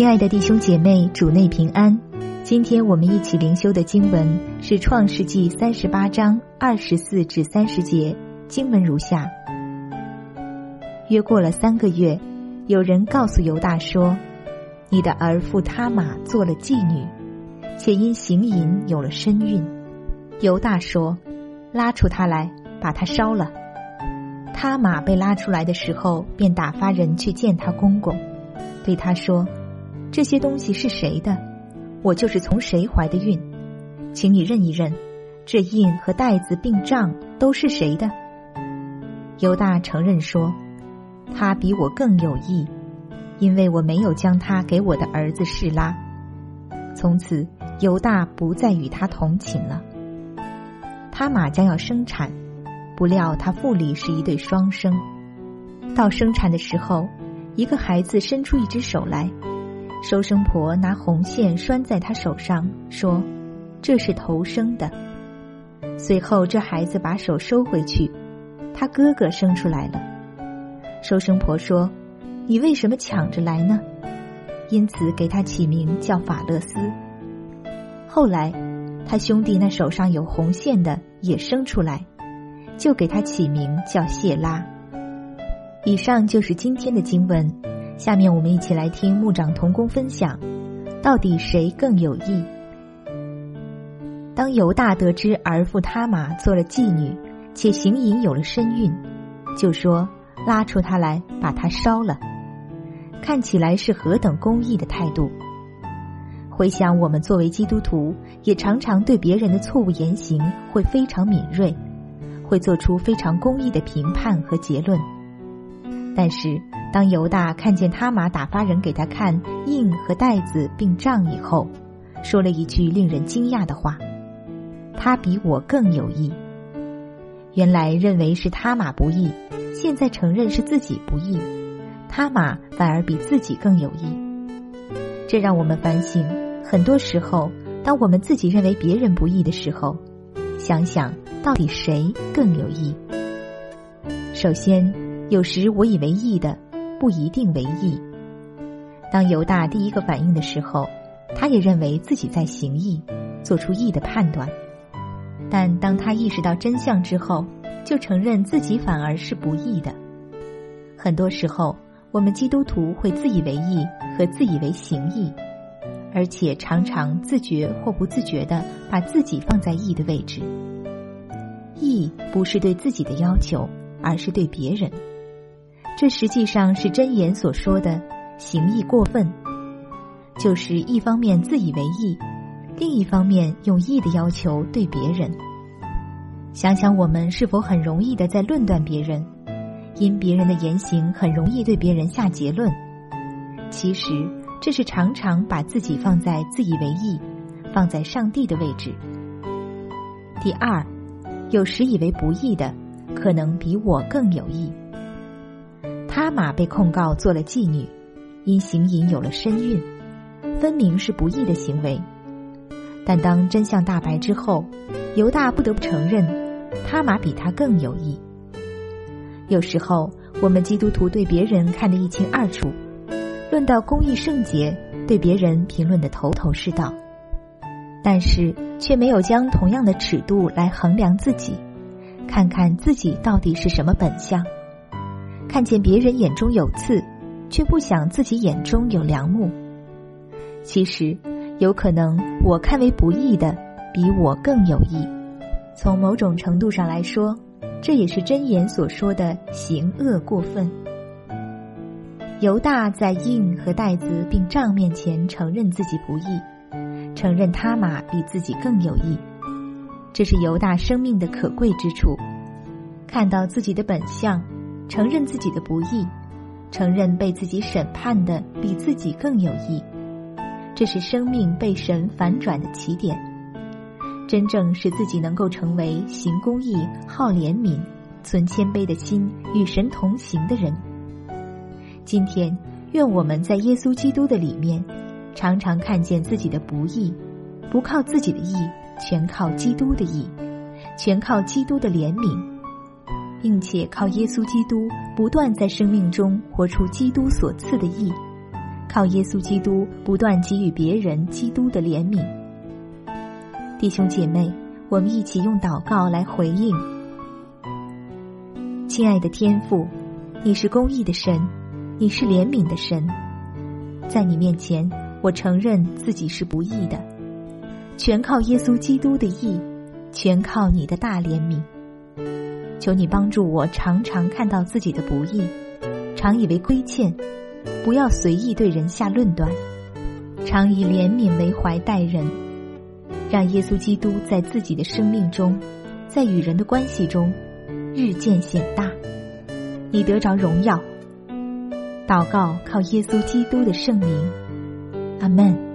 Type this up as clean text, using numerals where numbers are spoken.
亲爱的弟兄姐妹，主内平安。今天我们一起灵修的经文是创世纪38章24至30节，经文如下：约过了3个月，有人告诉犹大说，你的儿妇他玛做了妓女，且因行淫有了身孕。犹大说，拉出她来，把她烧了。他玛被拉出来的时候，便打发人去见他公公，对他说，这些东西是谁的？我就是从谁怀的孕？请你认一认，这印和带子并杖都是谁的？犹大承认说，他比我更有义，因为我没有将他给我的儿子示拉。从此犹大不再与他同寝了。他玛将要生产，不料他腹里是一对双生。到生产的时候，一个孩子伸出一只手来，收生婆拿红线拴在他手上，说，这是头生的。随后这孩子把手收回去，他哥哥生出来了。收生婆说，你为什么抢着来呢？因此给他起名叫法勒斯。后来他兄弟那手上有红线的也生出来，就给他起名叫谢拉。以上就是今天的经文，下面我们一起来听牧长同工分享，到底谁更有义？当犹大得知儿妇他玛做了妓女，且行淫有了身孕，就说，拉出她来，把她烧了。看起来是何等公义的态度。回想我们作为基督徒，也常常对别人的错误言行会非常敏锐，会做出非常公义的评判和结论。但是当犹大看见他玛打发人给他看印和带子并杖以后，说了一句令人惊讶的话，他比我更有义。原来认为是他玛不义，现在承认是自己不义，他玛反而比自己更有义。这让我们反省，很多时候当我们自己认为别人不义的时候，想想到底谁更有义。首先，有时我以为义的不一定为义。当犹大第一个反应的时候，他也认为自己在行义，做出义的判断。但当他意识到真相之后，就承认自己反而是不义的。很多时候我们基督徒会自以为义和自以为行义，而且常常自觉或不自觉地把自己放在义的位置。义不是对自己的要求，而是对别人。这实际上是箴言所说的行义过分，就是一方面自以为义，另一方面用义的要求对别人。想想我们是否很容易地在论断别人，因别人的言行很容易对别人下结论。其实这是常常把自己放在自以为义，放在上帝的位置。第二，有时以为不义的可能比我更有义。他玛被控告做了妓女，因行淫有了身孕，分明是不义的行为。但当真相大白之后，犹大不得不承认，他玛比他更有义。有时候我们基督徒对别人看得一清二楚，论到公义圣洁，对别人评论得头头是道，但是却没有将同样的尺度来衡量自己，看看自己到底是什么本相。看见别人眼中有刺，却不想自己眼中有梁木。其实有可能我看为不义的比我更有义。从某种程度上来说，这也是箴言所说的行恶过分。犹大在印和带子并杖面前承认自己不义，承认他玛比自己更有义。这是犹大生命的可贵之处，看到自己的本相，承认自己的不义，承认被自己审判的比自己更有义。这是生命被神反转的起点，真正使自己能够成为行公义、好怜悯、存谦卑的心、与神同行的人。今天愿我们在耶稣基督的里面，常常看见自己的不义，不靠自己的义，全靠基督的义，全靠基督的怜悯，并且靠耶稣基督不断在生命中活出基督所赐的义， 靠耶稣基督不断给予别人基督的怜悯。弟兄姐妹，我们一起用祷告来回应。亲爱的天父，你是公义的神，你是怜悯的神，在你面前，我承认自己是不义的，全靠耶稣基督的义，全靠你的大怜悯。求你帮助我常常看到自己的不义，常以为亏欠，不要随意对人下论断，常以怜悯为怀待人，让耶稣基督在自己的生命中，在与人的关系中日渐显大，你得着荣耀。祷告靠耶稣基督的圣名，阿们。